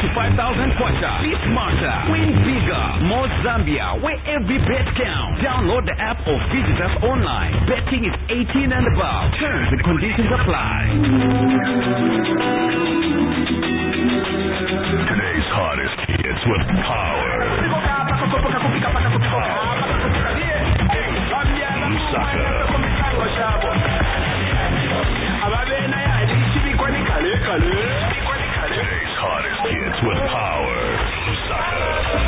25,000 kwacha. Be smarter. Win bigger. More Zambia, where every bet counts. Download the app or visit us online. Betting is 18 and above. Terms and conditions apply. Today's hottest hits with power. Lusaka. Today's hottest hits with power. Lusaka.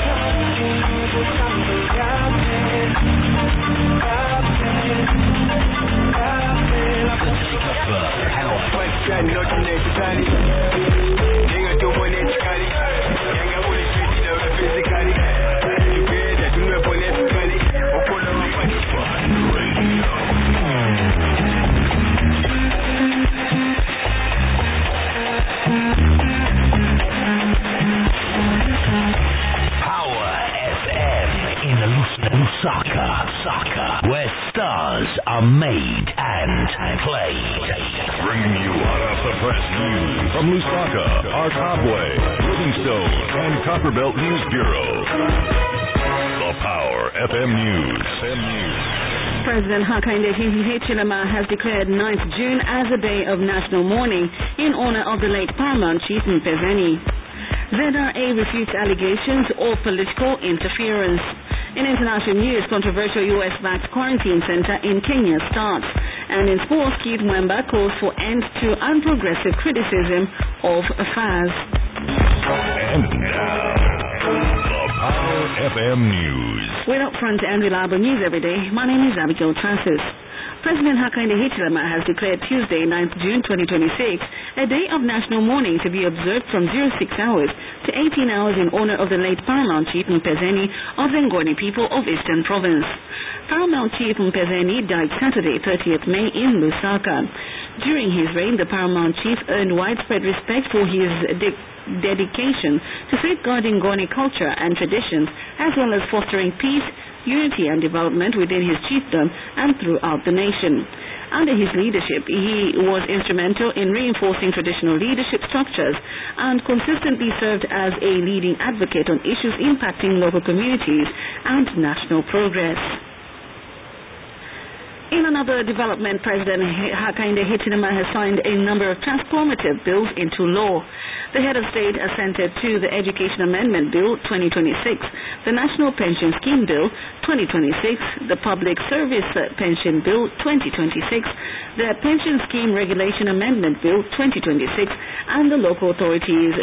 Lusaka, where stars are made and played. Bringing you hot off the press news from Lusaka, Arkabwe, Livingstone, and Copperbelt News Bureau. The Power FM News. President Hakainde Hichilema has declared 9th June as a day of national mourning in honor of the late paramount chief Mpezeni. ZRA refutes allegations of political interference. In international news, controversial U.S.-backed quarantine center in Kenya starts. And in sports, Keith Mwemba calls for end to unprogressive criticism of FAS. And now, the Power FM News. With upfront and reliable news every day, my name is Abigail Francis. President Hakainde Hichilema has declared Tuesday, 9th June 2026, a day of national mourning to be observed from 06 hours to 18 hours in honor of the late Paramount Chief Mpezeni of the Ngoni people of Eastern Province. Paramount Chief Mpezeni died Saturday, 30th May in Lusaka. During his reign, the Paramount Chief earned widespread respect for his dedication to safeguarding Ngoni culture and traditions, as well as fostering peace, unity and development within his chiefdom and throughout the nation. Under his leadership, he was instrumental in reinforcing traditional leadership structures and consistently served as a leading advocate on issues impacting local communities and national progress. In another development, President Hakainde Hichilema has signed a number of transformative bills into law. The head of state assented to the Education Amendment Bill 2026, the National Pension Scheme Bill 2026, the Public Service Pension Bill 2026, the Pension Scheme Regulation Amendment Bill 2026, and the Local Authorities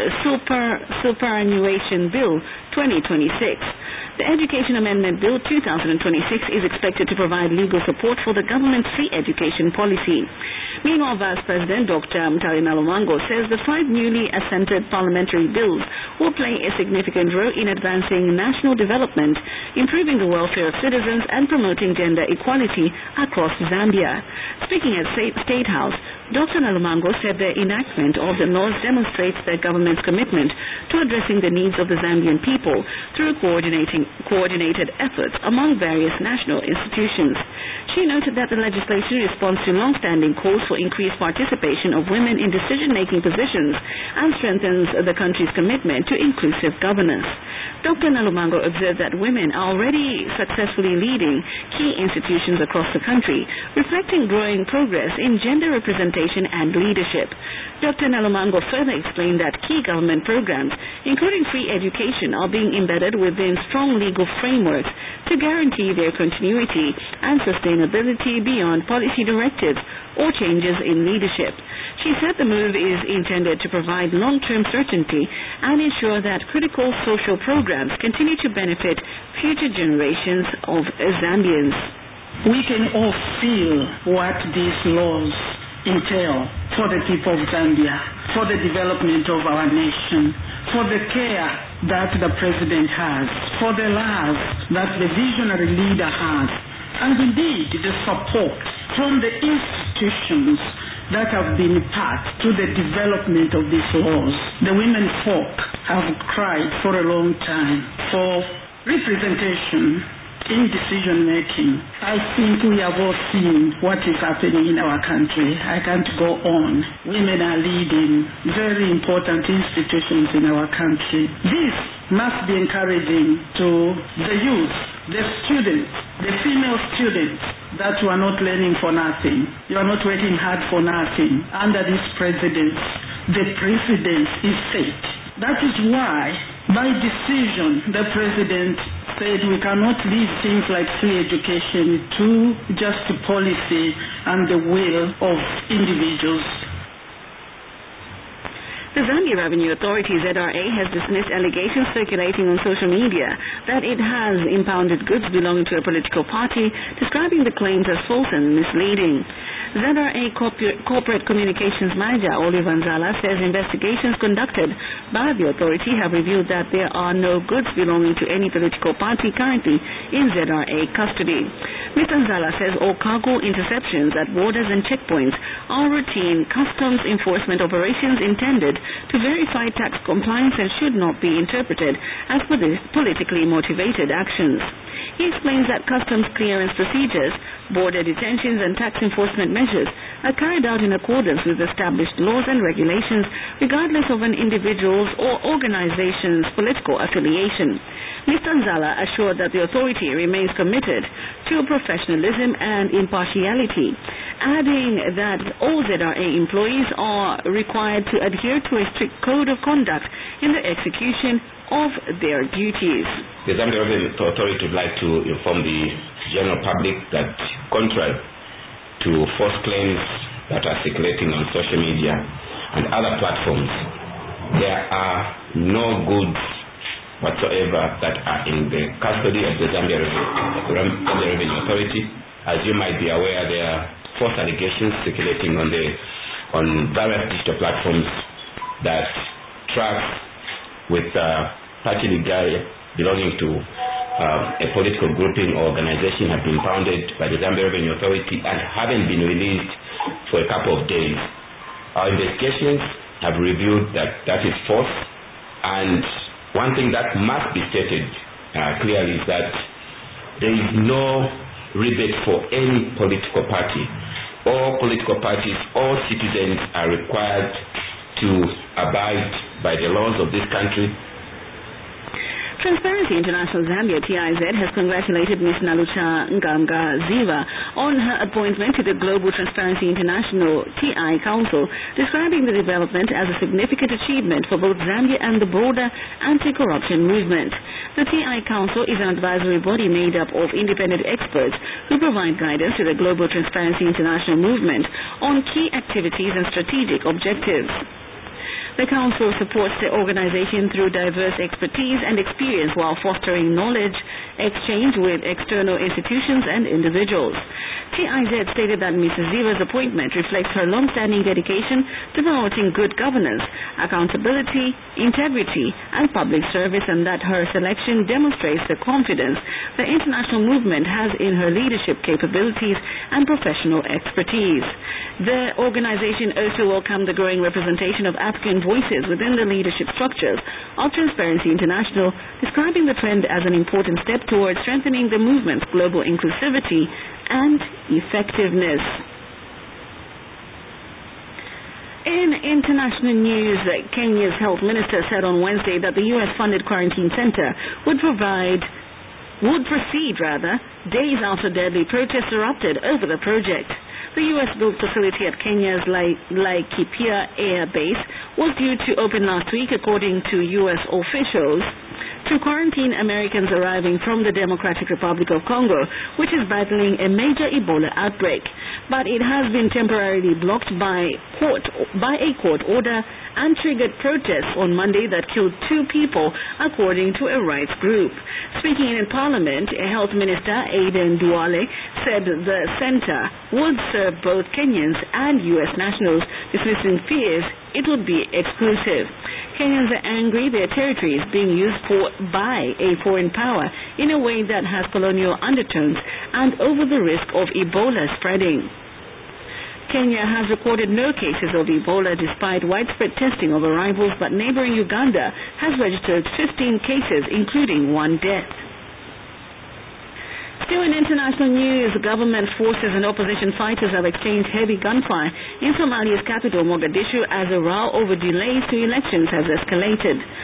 Superannuation Bill 2026. The Education Amendment Bill 2026 is expected to provide legal support for the government's free education policy. Meanwhile, Vice President Dr. Mutale Nalulwango says the 5 newly assented parliamentary bills will play a significant role in advancing national development, improving the welfare of citizens, and promoting gender equality across Zambia. Speaking at State House, Dr. Nalulwango said the enactment of the laws demonstrates the government's commitment to addressing the needs of the Zambian people through coordinated efforts among various national institutions. She noted that the legislation responds to long-standing calls for increased participation of women in decision-making positions and strengthens the country's commitment to inclusive governance. Dr. Nalulwango observed that women are already successfully leading key institutions across the country, reflecting growing progress in gender representation and leadership. Dr. Nalulwango further explained that key government programs, including free education, are being embedded within strong legal frameworks to guarantee their continuity and sustainability beyond policy directives or changes in leadership. She said the move is intended to provide long-term certainty and ensure that critical social programs continue to benefit future generations of Zambians. We can all feel what these laws entail for the people of Zambia, for the development of our nation, for the care that the president has, for the love that the visionary leader has, and indeed the support from the institutions that have been part to the development of these laws. The women folk have cried for a long time for representation in decision making. I think we have all seen what is happening in our country. I can't go on. Women are leading very important institutions in our country. This must be encouraging to the youth, the students, the female students, that you are not learning for nothing. You are not working hard for nothing. Under this president, the precedent is set. That is why, by decision, the president said we cannot leave things like free education to just policy and the will of individuals. The Zambia Revenue Authority, ZRA, has dismissed allegations circulating on social media that it has impounded goods belonging to a political party, describing the claims as false and misleading. ZRA Corporate Communications Manager Oliver Nzala says investigations conducted by the authority have revealed that there are no goods belonging to any political party currently in ZRA custody. Mr. Nzala says all cargo interceptions at borders and checkpoints are routine customs enforcement operations intended to verify tax compliance and should not be interpreted as politically motivated actions. He explains that customs clearance procedures, border detentions and tax enforcement measures are carried out in accordance with established laws and regulations regardless of an individual's or organization's political affiliation. Mr. Nzala assured that the authority remains committed to professionalism and impartiality, adding that all ZRA employees are required to adhere to a strict code of conduct in the execution of their duties. The Zambia Revenue Authority would like to inform the general public that contrary to false claims that are circulating on social media and other platforms, there are no goods whatsoever that are in the custody of the Zambia Revenue Authority. As you might be aware, there are false allegations circulating on various digital platforms that tracks with party belonging to a political grouping or organization have been founded by the Zambia Revenue Authority and haven't been released for a couple of days. Our investigations have revealed that that is false, and one thing that must be stated clearly is that there is no rebate for any political party. All political parties, all citizens are required to abide by the laws of this country. Transparency International Zambia, TIZ, has congratulated Ms. Nalucha Ngamga-Ziva on her appointment to the Global Transparency International TI Council, describing the development as a significant achievement for both Zambia and the broader anti-corruption movement. The TI Council is an advisory body made up of independent experts who provide guidance to the Global Transparency International movement on key activities and strategic objectives. The Council supports the organization through diverse expertise and experience while fostering knowledge exchange with external institutions and individuals. TIZ stated that Mrs. Ziva's appointment reflects her long-standing dedication to promoting good governance, accountability, integrity, and public service, and that her selection demonstrates the confidence the international movement has in her leadership capabilities and professional expertise. The organization also welcomed the growing representation of African voices within the leadership structures of Transparency International, describing the trend as an important step towards strengthening the movement's global inclusivity and effectiveness. In international news, Kenya's health minister said on Wednesday that the U.S.-funded quarantine center would proceed days after deadly protests erupted over the project. The U.S.-built facility at Kenya's Laikipia Air Base was due to open last week, according to U.S. officials, to quarantine Americans arriving from the Democratic Republic of Congo, which is battling a major Ebola outbreak. But it has been temporarily blocked by a court order and triggered protests on Monday that killed 2 people, according to a rights group. Speaking in Parliament, Health Minister Aden Duale said the center would serve both Kenyans and U.S. nationals, dismissing fears it would be exclusive. Kenyans are angry their territory is being used by a foreign power in a way that has colonial undertones and over the risk of Ebola spreading. Kenya has recorded no cases of Ebola despite widespread testing of arrivals, but neighboring Uganda has registered 15 cases, including 1 death. Still in international news, government forces and opposition fighters have exchanged heavy gunfire in Somalia's capital, Mogadishu, as a row over delays to elections has escalated.